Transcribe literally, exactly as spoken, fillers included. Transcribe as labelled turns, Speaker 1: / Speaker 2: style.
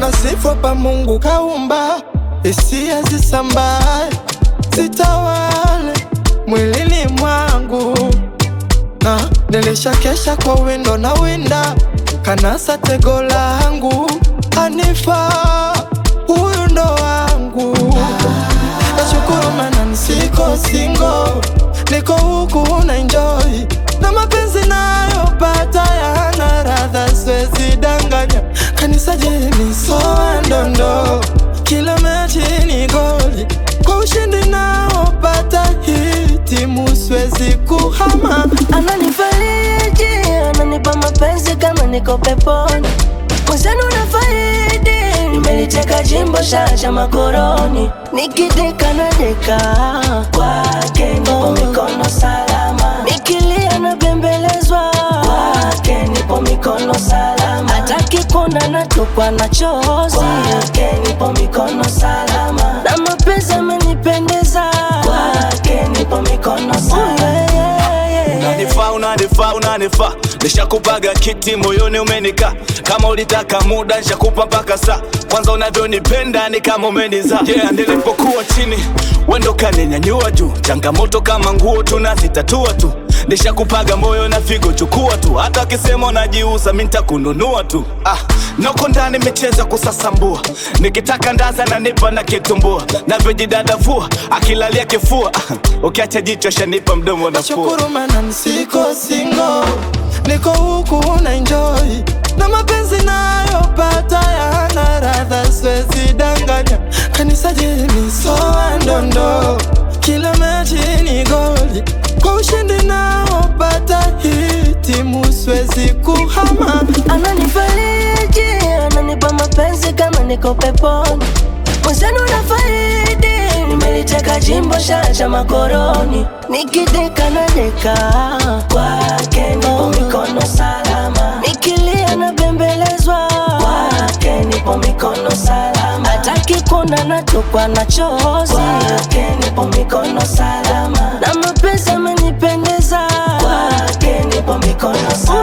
Speaker 1: na sifa pa Mungu kaumba, hisia zisambae zitawale mwilini mwangu. Na nilishakesha kwa windo na winda, kanasa tego langu, Hanifa huyu ndo wangu. Nashukuru maana nisiko single, niko huku na enjoy, na mapenzi nayopata yana radha siwezi danganya. Kanisa jeni soa ndondo, kila mechi ni goli, kwa ushindi naopata hii timu siwezi kuhama.
Speaker 2: Ananifariji, ananipa mapenzi kama niko peponi, mwenzenu nafaidi, nimeliteka jimbo shasha makoroni. Nikideka na deka kwake nipo mikono salama, nikilia na bembelezwa kwake nipo mikono salama, hataki kuona natokwa na chozi kwake nipo mikono salama, na mapenzi amenipendeza kwake nipo mikono salama.
Speaker 3: Unanifaa, unanifaa, unanifaa, nishakupaga kiti moyoni umenika, kama ulitaka muda nishakupa mpaka saa, kwanza unavyonipenda ni kama umeniza. Yeah, nilipokuwa chini wendo kaninyanyua juu, changamoto kama nguo tunazitatua tu, nishakupaga moyo na figo chukua tu, hata akisema unajiuza mimi nitakununua tu. Ah, noko ndani mecheza kusasambua, nikitaka ndaza na nipa na kitumbua, navyojidadavua akilalia kifua, ah, ukiacha jicho shanipa mdomo na fua.
Speaker 1: Nashukuru maana nisiko single, niko huku na enjoy, na mapenzi nayopata yana radha siwezi danganya. Kanisa jeni soa ndondo, kila mechi ni goli, kwa ushindi naopata hii timu siwezi kuhama.
Speaker 2: Ananifariji, ananipa mapenzi kama niko peponi, mwenzenu nafaidi, nimeliteka jimbo shasha makoroni. Nikideka na deka kwake nipo mikono salama, nikilia na bembelezwa kwake nipo mikono salama, hataki kuona natokwa na chozi kwake nipo mikono salama, na mapenzi amenipendeza kwake nipo mikono salama.